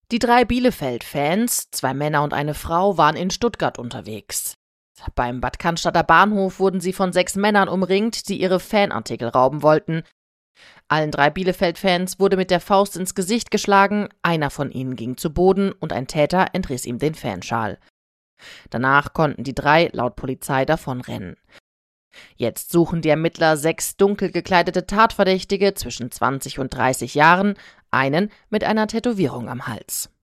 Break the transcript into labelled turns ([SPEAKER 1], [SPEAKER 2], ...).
[SPEAKER 1] Die 3 Bielefeld-Fans, 2 Männer und eine Frau, waren in Stuttgart unterwegs. Beim Bad Cannstatter Bahnhof wurden sie von 6 Männern umringt, die ihre Fanartikel rauben wollten. Allen 3 Bielefeld-Fans wurde mit der Faust ins Gesicht geschlagen, einer von ihnen ging zu Boden und ein Täter entriss ihm den Fanschal. Danach konnten die 3 laut Polizei davonrennen. Jetzt suchen die Ermittler 6 dunkel gekleidete Tatverdächtige zwischen 20 und 30 Jahren, einen mit einer Tätowierung am Hals.